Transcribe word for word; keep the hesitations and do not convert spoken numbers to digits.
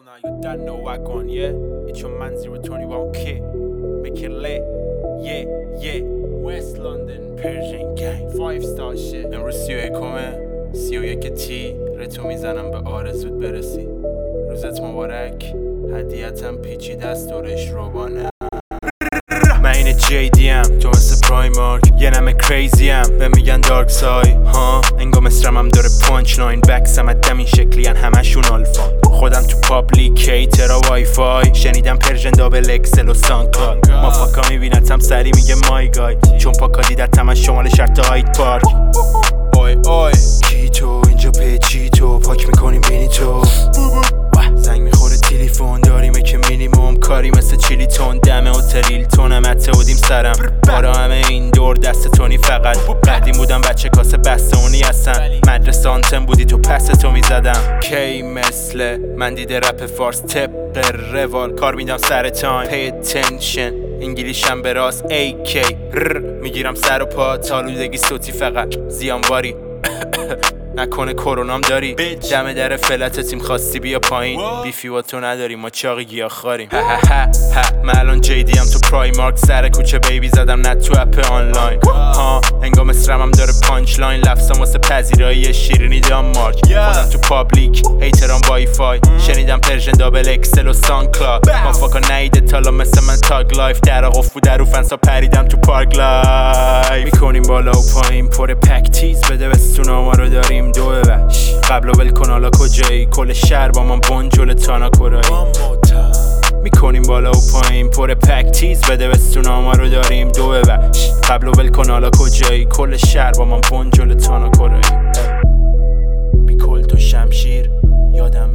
now, you don't know what gone, yeah? It's your man zero twenty-one K. Make it lit, yeah, yeah. West London, Persian gang, five star shit. امروز سی و یکمه سی و یک تی رتو میزنم به آرزوت برسی. روزت مبارک، هدیتم پیچیده است دورش روبانه. من این جی دی ام تو مثل پرایمارک، یه نمه کریزی ام به میگن دارک سای ها. انگا مصرمم داره پانچ لاین، بکسم ادم این شکلی هن همشون آلفا. خودم تو پابلیک هیترا وای فای، شنیدم پرژن دابل اکسل و سانکا. ما فاکا میبینتم سری میگه مای گای، چون پاکا دیدتم از شمال شرط هایت پارک. اوی اوی کی تو اینجا پیچی تو پاک میکنیم بینی تو. زنگ میخوره تلفن داریمه که مینیموم کاری مثل چیلی تون. دمه و تریل تونم حتی بودیم سرم بارا همه این دور دست تونی. فقط قدیم بودم بچه کاسه بسته اونی هستن. مدرسه آنتن بودی تو پس تو میزدم. کی مثل من دیده رپ فارس طبق روال کار میدم سر تایم. پی اتنشن انگلیشم به راست ای کی ر میگیرم سر و پا. تالودگی صوتی فقط زیانواری نکنه کرونام داری. دم در فلت تیم خواستی بیا پایین. بیفی با تو نداریم ما چاقی گیاه خاریم. ها ها ها ها من الان جی دی ام تو پرایمارک، سر کوچه بیبی زدم نه تو اپ آنلاین ها. انگا مصرمم داره پانچ لاین، لفظم واسه پذیرایی شیرینی دانمارک. خودم تو پابلیک هیترام وای فای، شنیدم پرژن دابل اکسل و سانکلا. ما فاکا نیده تالا مثل من تاگ لایف. در قفو در رو فنسا پریدم تو پارک لایف. میکنیم بالا و پایین پر پک تیز بده بستونا ما رو داریم دو ببش. قبل و ول کن حالا کجایی کل شهر با من بنجل تانا کرایی. میکنیم بالا و پایین پر پک تیز بده بستونا ما رو داریم دو ببش. قبل و ول کن حالا کجایی کل شهر با من بنجل تانا کرایی. بی کل تو شمشیر یادم